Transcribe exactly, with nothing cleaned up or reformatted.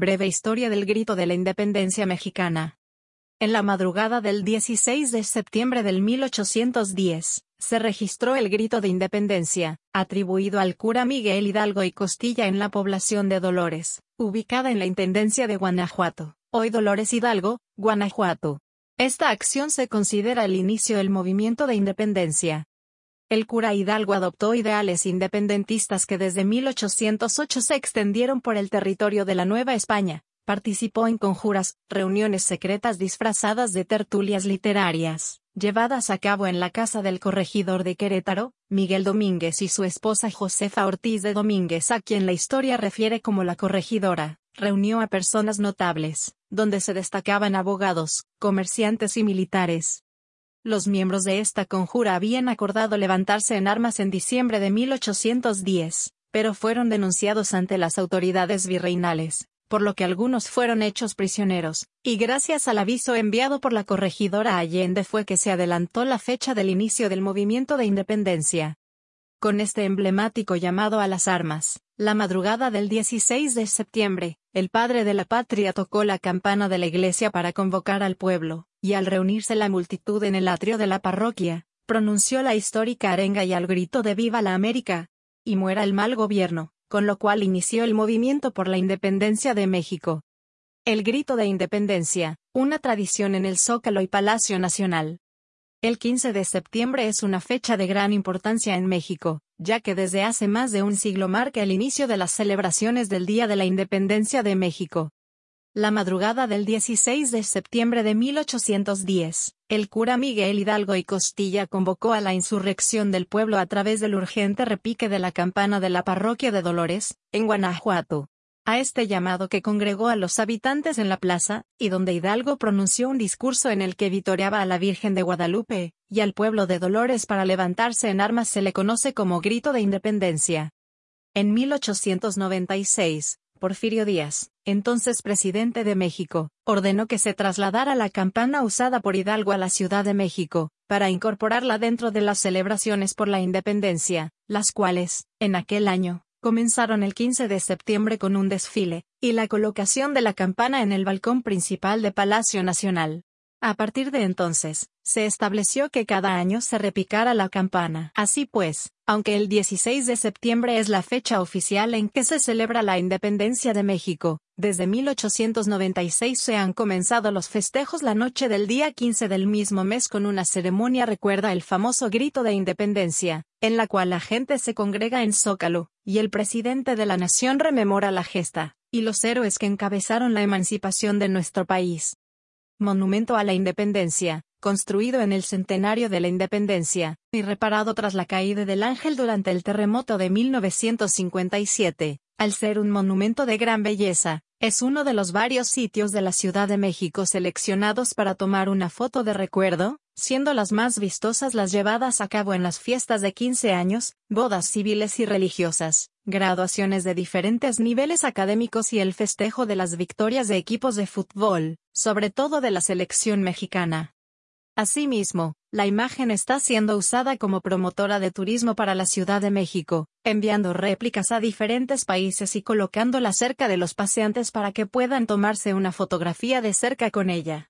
Breve historia del grito de la independencia mexicana. En la madrugada del dieciséis de septiembre del mil ochocientos diez, se registró el grito de independencia, atribuido al cura Miguel Hidalgo y Costilla en la población de Dolores, ubicada en la Intendencia de Guanajuato, hoy Dolores Hidalgo, Guanajuato. Esta acción se considera el inicio del movimiento de independencia. El cura Hidalgo adoptó ideales independentistas que desde mil ochocientos ocho se extendieron por el territorio de la Nueva España. Participó en conjuras, reuniones secretas disfrazadas de tertulias literarias, llevadas a cabo en la casa del corregidor de Querétaro, Miguel Domínguez, y su esposa Josefa Ortiz de Domínguez, a quien la historia refiere como la corregidora. Reunió a personas notables, donde se destacaban abogados, comerciantes y militares. Los miembros de esta conjura habían acordado levantarse en armas en diciembre de mil ochocientos diez, pero fueron denunciados ante las autoridades virreinales, por lo que algunos fueron hechos prisioneros, y gracias al aviso enviado por la corregidora Allende fue que se adelantó la fecha del inicio del movimiento de independencia. Con este emblemático llamado a las armas, la madrugada del dieciséis de septiembre, el padre de la patria tocó la campana de la iglesia para convocar al pueblo, y al reunirse la multitud en el atrio de la parroquia, pronunció la histórica arenga y al grito de ¡Viva la América! Y muera el mal gobierno, con lo cual inició el movimiento por la independencia de México. El grito de independencia, una tradición en el Zócalo y Palacio Nacional. El quince de septiembre es una fecha de gran importancia en México, ya que desde hace más de un siglo marca el inicio de las celebraciones del Día de la Independencia de México. La madrugada del dieciséis de septiembre de mil ochocientos diez, el cura Miguel Hidalgo y Costilla convocó a la insurrección del pueblo a través del urgente repique de la campana de la parroquia de Dolores, en Guanajuato. A este llamado que congregó a los habitantes en la plaza, y donde Hidalgo pronunció un discurso en el que vitoreaba a la Virgen de Guadalupe, y al pueblo de Dolores para levantarse en armas, se le conoce como Grito de Independencia. En mil ochocientos noventa y seis, Porfirio Díaz, entonces presidente de México, ordenó que se trasladara la campana usada por Hidalgo a la Ciudad de México, para incorporarla dentro de las celebraciones por la independencia, las cuales, en aquel año, comenzaron el quince de septiembre con un desfile, y la colocación de la campana en el balcón principal de Palacio Nacional. A partir de entonces, se estableció que cada año se repicara la campana. Así pues, aunque el dieciséis de septiembre es la fecha oficial en que se celebra la independencia de México, desde mil ochocientos noventa y seis se han comenzado los festejos la noche del día quince del mismo mes con una ceremonia recuerda el famoso grito de independencia, en la cual la gente se congrega en Zócalo, y el presidente de la nación rememora la gesta, y los héroes que encabezaron la emancipación de nuestro país. Monumento a la Independencia, construido en el centenario de la Independencia, y reparado tras la caída del Ángel durante el terremoto de mil novecientos cincuenta y siete, al ser un monumento de gran belleza, es uno de los varios sitios de la Ciudad de México seleccionados para tomar una foto de recuerdo, siendo las más vistosas las llevadas a cabo en las fiestas de quince años, bodas civiles y religiosas, graduaciones de diferentes niveles académicos y el festejo de las victorias de equipos de fútbol, sobre todo de la selección mexicana. Asimismo, la imagen está siendo usada como promotora de turismo para la Ciudad de México, enviando réplicas a diferentes países y colocándola cerca de los paseantes para que puedan tomarse una fotografía de cerca con ella.